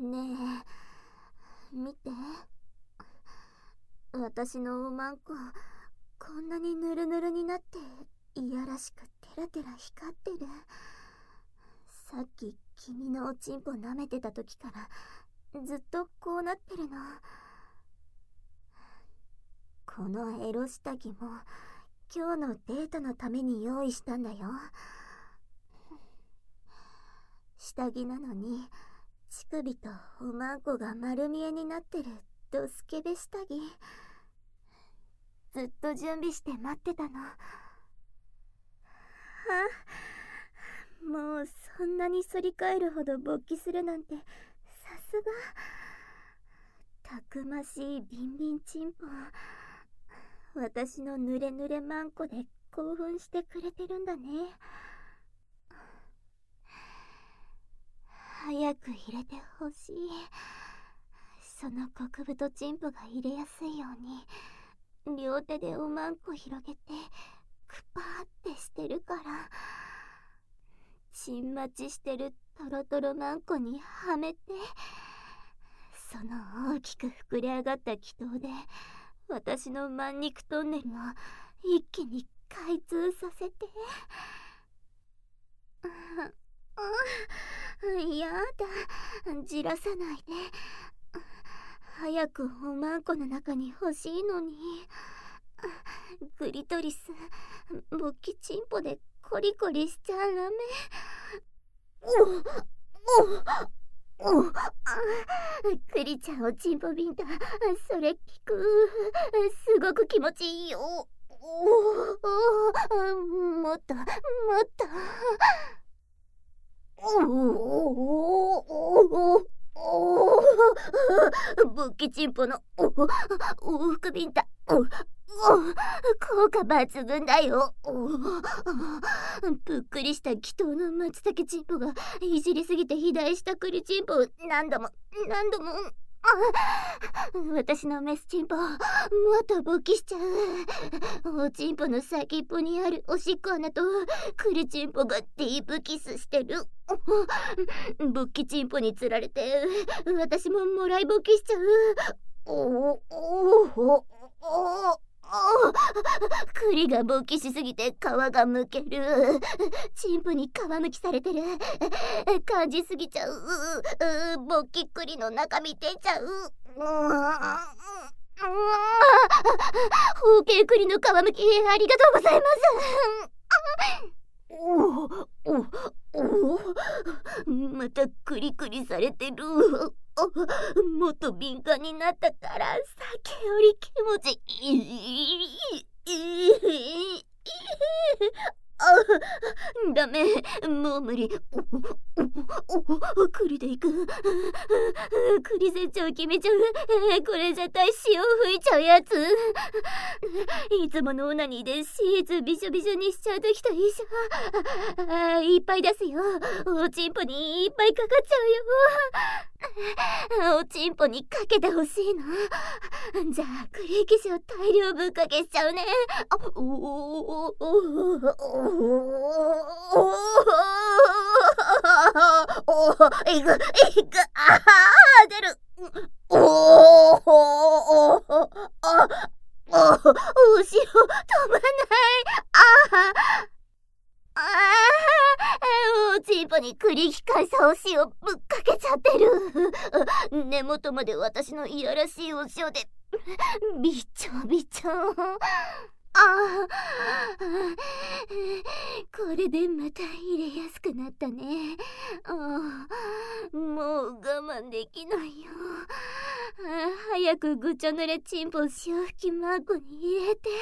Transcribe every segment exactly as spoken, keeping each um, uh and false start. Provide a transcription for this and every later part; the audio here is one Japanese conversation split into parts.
ねえ、見て。私のおまんこ、こんなにぬるぬるになっていやらしくテラテラ光ってる。さっき君のおちんぽ舐めてた時からずっとこうなってるの。このエロ下着も今日のデートのために用意したんだよ。下着なのに乳首とおまんこが丸見えになってるドスケベ下着。ずっと準備して待ってたの。はあ、もうそんなに反り返るほど勃起するなんてさすが。たくましいビンビンチンポ。私のぬれぬれまんこで興奮してくれてるんだね。早く入れてほしい。その極太チンポが入れやすいように両手でおまんこ広げてクパーってしてるから、チン待ちしてるトロトロまんこにはめて、その大きく膨れ上がった気筒で私のまん肉トンネルを一気に開通させて。やだ、じらさないで。早くおまんこの中に欲しいのに。クリトリス、勃起チンポでコリコリしちゃダメ。おおおクリちゃんおちんぽビンタ、それ聞く。すごく気持ちいいよ。おもっともっと。おおおおお勃起チンポのお往復ビンタ、おお効果抜群だよ。ぷっくりした気筒の松茸チンポがいじりすぎて肥大した栗チンポを何度も何度も。私のメスチンポもっと勃起しちゃう。おちんぽの先っぽにあるおしっこ穴と栗チンポがディープキスしてる。勃起チンポにつられて私ももらい勃起しちゃう。おおおおお栗が勃起しすぎて皮がむける。チンポに皮むきされてる。感じすぎちゃう。勃起栗の中身出ちゃう。包茎栗の皮むきありがとうございます。おおおまたクリクリされてる。もっと敏感になったからさっきより気持ちいい。あ、ダメ、もう無理。おおお栗でいく。栗船長決めちゃう。これ絶対潮吹いちゃうやつ。いつものオナニーでシーツびしょびしょにしちゃう時と一緒。あ、いっぱい出すよ。おちんぽにいっぱいかかっちゃうよ。おちんぽにかけてほしいの。じゃあ栗液晶大量ぶっかけしちゃうね。おおおおおおおいくいく、あー出る。おおおおあお後ろ止まない。ああおちんぽに栗きかいさお塩ぶっかけちゃってる。根元まで私のいやらしいお塩でびっちょびちょ。ああ、これでまた入れやすくなったね。ああ、もう我慢できないよ。あ、早くぐちょ濡れチンポ潮吹きマークに入れて。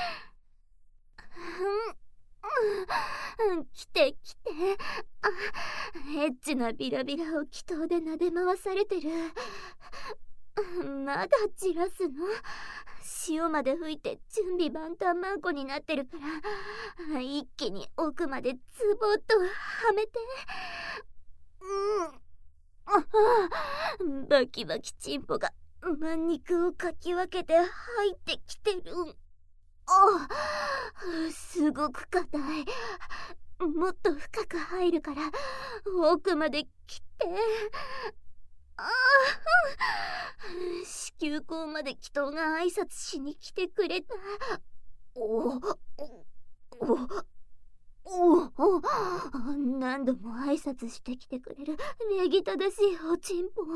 うん、来て来て。あ、エッチなビラビラを気筒で撫で回されてる。まだじらすの？潮まで吹いて準備万端マンコになってるから、一気に奥までズボッとはめて。うん、バキバキチンポがまん肉をかき分けて入ってきてる。あ、すごく硬い。もっと深く入るから奥まで来て。 あ子宮口まで祈祷が挨拶しに来てくれた。おおおお何度も挨拶してきてくれる礼儀正しいおちんぽ。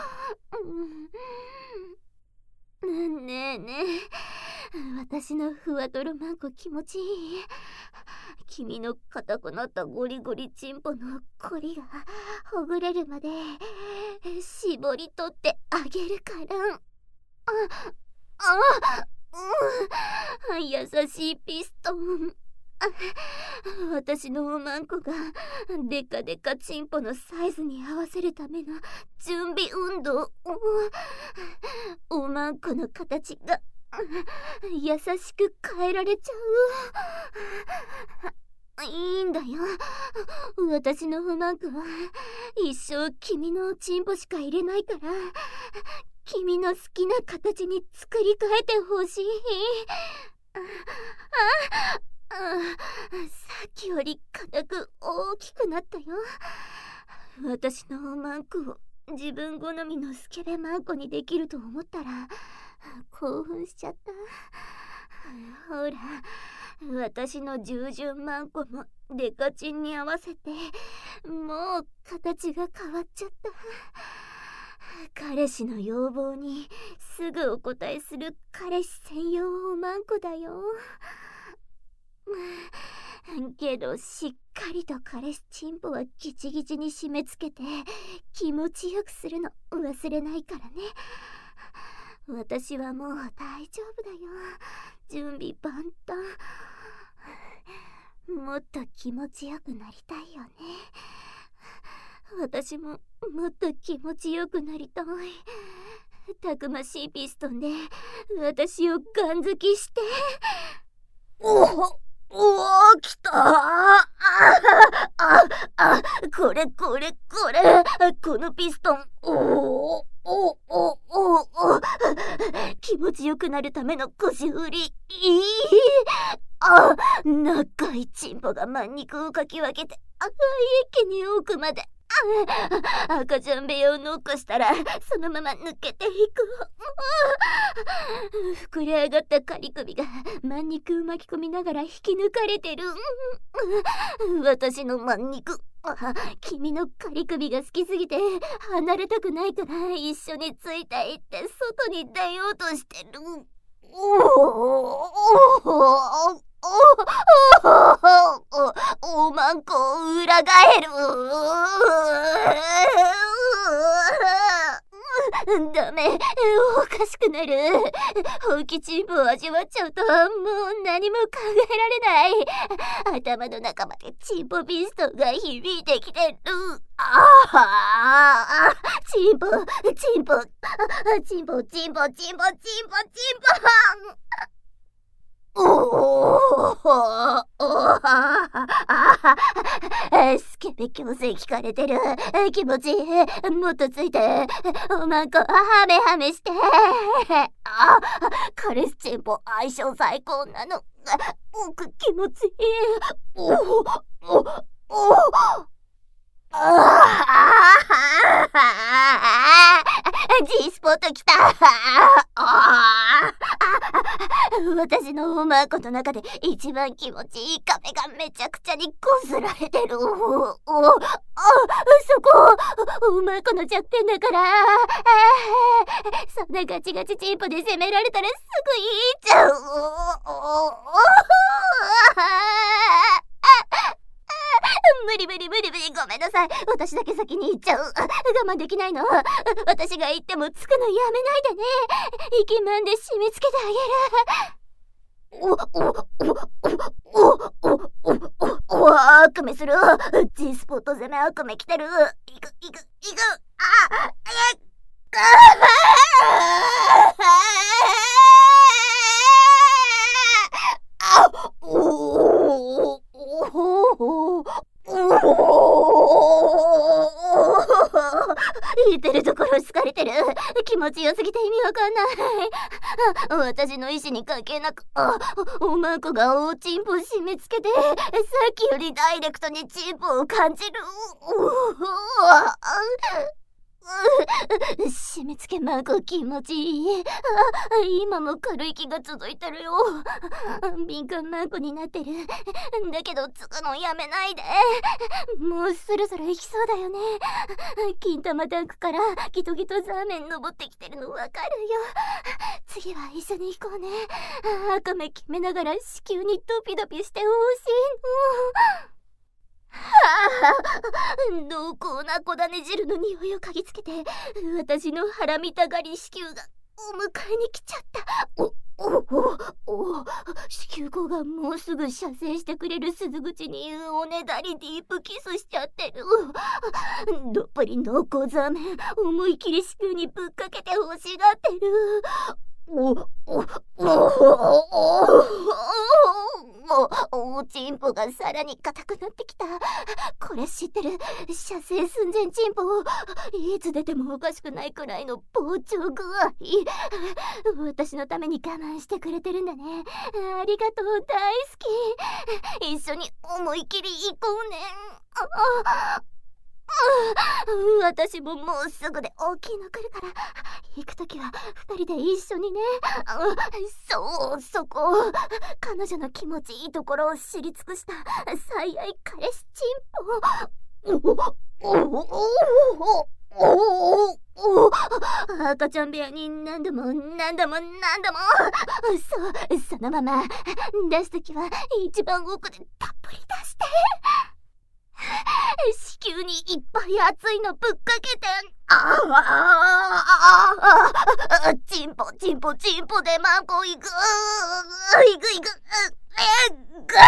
うん、ねえねえ、私のふわとろまんこ気持ちいい。君の硬くなったゴリゴリちんぽのコリがほぐれるまで絞り取ってあげるから。ああ、うん、優しいピストン。私のおまんこがデカデカチンポのサイズに合わせるための準備運動。おまんこの形が優しく変えられちゃう。いいんだよ、私のおまんこは一生君のチンポしか入れないから、君の好きな形に作り変えてほしい。ああ、さっきより硬く大きくなったよ。私のおまんこを自分好みのスケベまんこにできると思ったら興奮しちゃった。ほら、私の従順まんこもデカチンに合わせてもう形が変わっちゃった。彼氏の要望にすぐお答えする彼氏専用おまんこだよ。けどしっかりと彼氏チンポはギチギチに締め付けて気持ちよくするの忘れないからね。私はもう大丈夫だよ。準備万端。もっと気持ちよくなりたいよね。私ももっと気持ちよくなりたい。たくましいピストンで私をガンづきして。おおおお、来たー。あああ、これこれこれ、このピストン。おおおおおお、気持ちよくなるための腰振り。いい。あ、長いチンポがまん肉をかき分けて、あ、一気に奥まで。赤ちゃん部屋をノックしたらそのまま抜けていく。膨れ上がった仮首がまん肉を巻き込みながら引き抜かれてる。私のまん肉、君の仮首が好きすぎて離れたくないから一緒についていって外に出ようとしてる。おおおおまんこを裏返る。ダメ、おかしくなる。本気チンポを味わっちゃうともう何も考えられない。頭の中までチンポピストンが響いてきてる。ああ、チンポチンポチンポチンポチンポチンポチンポおおスケベ矯正聞かれてる。気持ちいい。もっとついて。おまんこハメハメして。あ、彼氏チンポ相性最高なの。奥気持ちいい。おおおおああ G スポット来た。あ私のおまんこの中で一番気持ちいい壁がめちゃくちゃにこすられてる。おおあそこおまんこの弱点だから。そんなガチガチチンポで攻められたらすぐ言いちゃう。無理無理無理無理、ごめんなさい。私だけ先に行っちゃう。我慢できないの。私が行ってもつくのやめないでね。息まんで締め付けてあげる。おおおおおおおお悪夢する。 G スポット攻め悪夢来てる。行く行く行く。あえっあおおおお言ってるところ好かれてる。気持ちよすぎて意味わかんない。私の意志に関係なく、あ、おまんこがおちんぽ締め付けて、さっきよりダイレクトにチンポを感じる。う締め付けマンコ気持ちいい。あ、今も軽い息が続いてるよ。敏感マンコになってる。だけどつくのやめないで。もうそろそろ行きそうだよね。金玉タンクからギトギトザーメン登ってきてるのわかるよ。次は一緒に行こうね。赤目決めながら子宮にドピドピしてほしいの。はあ、濃厚な小種汁の匂いを嗅ぎつけて、私の腹見たがり子宮がお迎えに来ちゃった。おおおお、子宮口がもうすぐ射精してくれる鈴口におねだりディープキスしちゃってる。どっぷり濃厚ザーメン思い切り子宮にぶっかけて欲しがってる。おおおおおチンポがさらに硬くなってきた。これ知ってる？射精寸前チンポ。いつ出てもおかしくないくらいの膨張具合。私のために我慢してくれてるんだね。ありがとう、大好き。一緒に思い切り行こうね。あ私ももうすぐで大きいの来るから、行くときは二人で一緒にね。そうそこ、彼女の気持ちいいところを知り尽くした最愛彼氏チンポ。おおおおお赤ちゃん部屋に何度も何度も何度も。そうそのまま出すときは一番奥でたっぷり出して。子宮にいっぱい熱いのぶっかけて。ああチンポチンポチンポでマンコいくいくいくえっぐ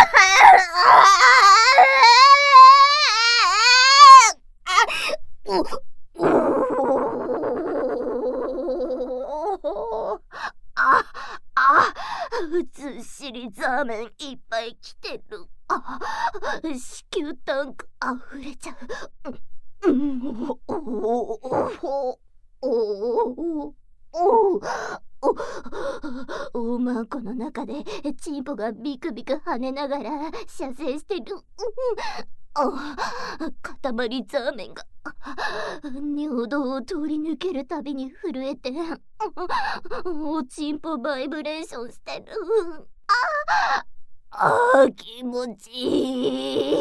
ああずっしりザーメンいっぱい来てる。あ、子宮タンクあふれちゃう。うん、おおおおおおおまんこの中でチンポがビクビク跳ねながら射精してる。あ、塊ザーメンが尿道を通り抜けるたびに震えておちんぽバイブレーションしてる。ああー気持ちい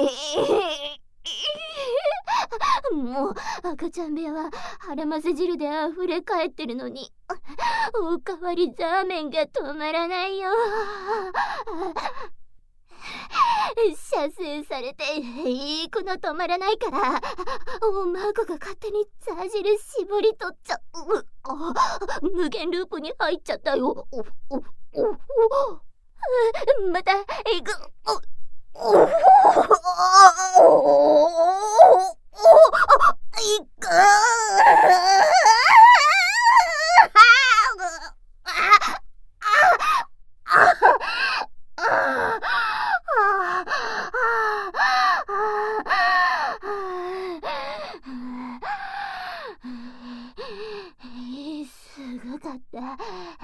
い。もう赤ちゃん部屋は腹ませ汁であふれ返ってるのにおかわりザーメンが止まらないよ。射精されていい子の止まらないからおまんこが勝手にザー汁絞り取っちゃう。あ、無限ループに入っちゃったよ。おおおまたえぐおおいくすごかった。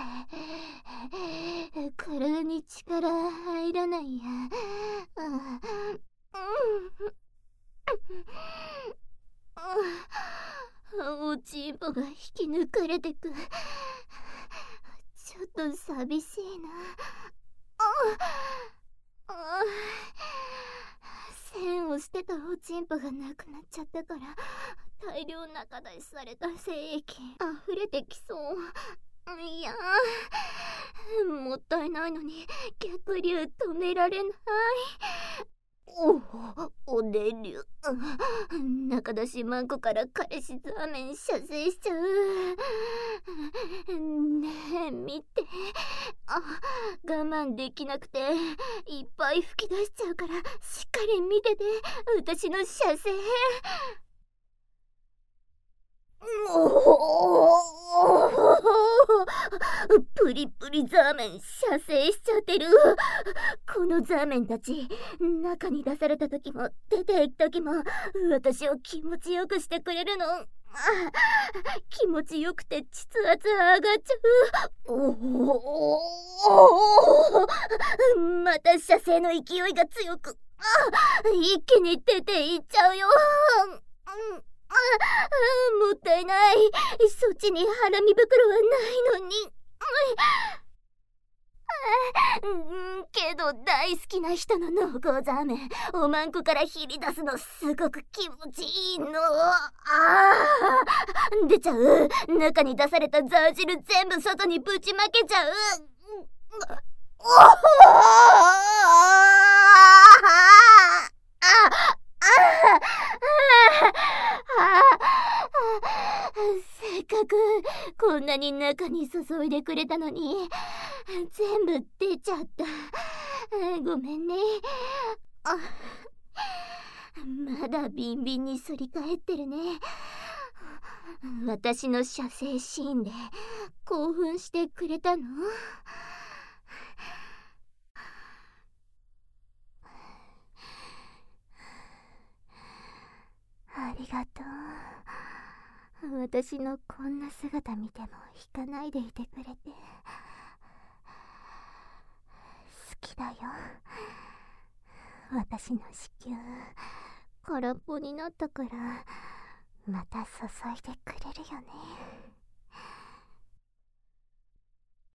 体に力入らないや。おちんぽが引き抜かれてく。ちょっと寂しいな。線をしてたおちんぽがなくなっちゃったから大量中出しされた精液溢れてきそう。いやもったいないのに逆流止められない。おおねりゅ中出しマンコから彼氏ザーメン射精しちゃう。ねえ見て、あ我慢できなくていっぱい吹き出しちゃうからしっかり見てて私の射精。プリプリザーメン射精しちゃってる。このザーメンたち中に出された時も出ていく時も私を気持ちよくしてくれるの。気持ちよくて膣圧上がっちゃう。おおまた射精の勢いが強く一気に出ていっちゃうよ。 もったいない。そっちにハラミ袋はないのに。うん、けど大好きな人の濃厚ザーメンおまんこからひり出すのすごく気持ちいいの。あー出ちゃう。中に出されたザー汁全部外にぶちまけちゃう。おほせっかくこんなに中に注いでくれたのに全部出ちゃった。ごめんね。あ、まだビンビンに反り返ってるね。私の射精シーンで興奮してくれたの？ありがとう。私のこんな姿見ても引かないでいてくれて。好きだよ。私の子宮空っぽになったからまた注いでくれるよね。